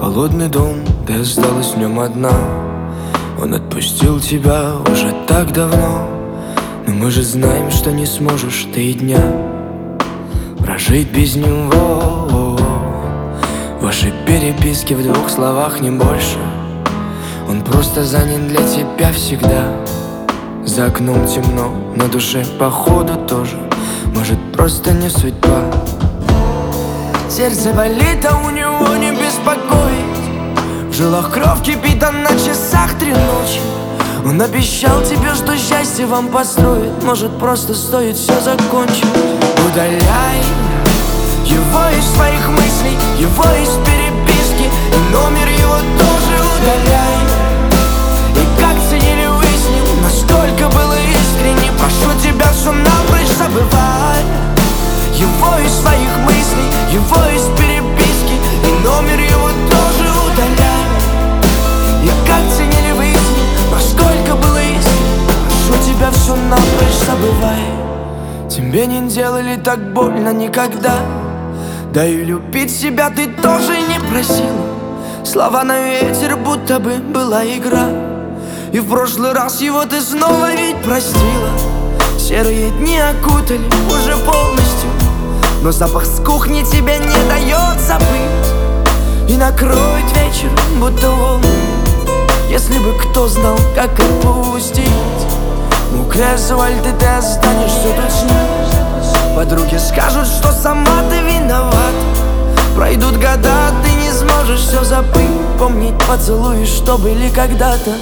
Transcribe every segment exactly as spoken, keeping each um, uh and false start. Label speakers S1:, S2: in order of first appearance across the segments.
S1: холодный дом, ты осталась в нем одна. Он отпустил тебя уже так давно, но мы же знаем, что не сможешь ты и дня прожить без него. Ваши переписки в двух словах, не больше. Он просто занят для тебя всегда. За окном темно, на душе походу тоже. Может, просто не судьба. Сердце болит, а у него не беспокоит. В жилах кровь кипит, а на часах три ночи. Он обещал тебе, что счастье вам построит. Может, просто стоит все закончить. Удаляй его из своих мыслей, его из переписки, и номер его тоже удаляй. И как ценили вы с ним, насколько было искренне. Прошу тебя, все напрочь забывай. Его из своих мыслей, его из переписки, и номер его тоже удаляй. И как ценили вы с ним, насколько было искренне. Прошу тебя, все напрочь забывай. Тебе не делали так больно никогда. Да и любить себя ты тоже не просила. Слова на ветер, будто бы была игра. И в прошлый раз его ты снова ведь простила. Серые дни окутали уже полностью, но запах с кухни тебя не дает забыть. И накроет вечер, будто волны. Если бы кто знал, как отпустить. Мокрый асфальт, и ты останешься тут с ним. Подруги скажут, что сама ты виноват. Пройдут года, а ты не сможешь все забыть. Помнить поцелуи, что были когда-то.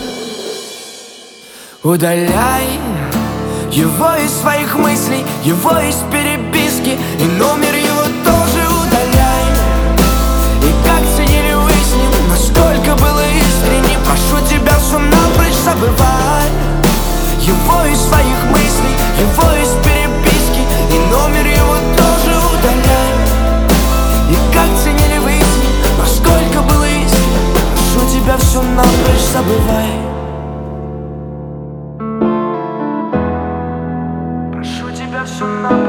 S1: Удаляй его из своих мыслей, его из переписки, и номер его тоже удаляй. И как ценили вы с ним, насколько было искренне. Прошу тебя, все напрочь забывай. Его из своих мыслей, его из переписки, и номер его тоже удаляй. И как ценили вы с ним, насколько было искренне. Прошу тебя, все напрочь забывай. Прошу тебя, все напрочь.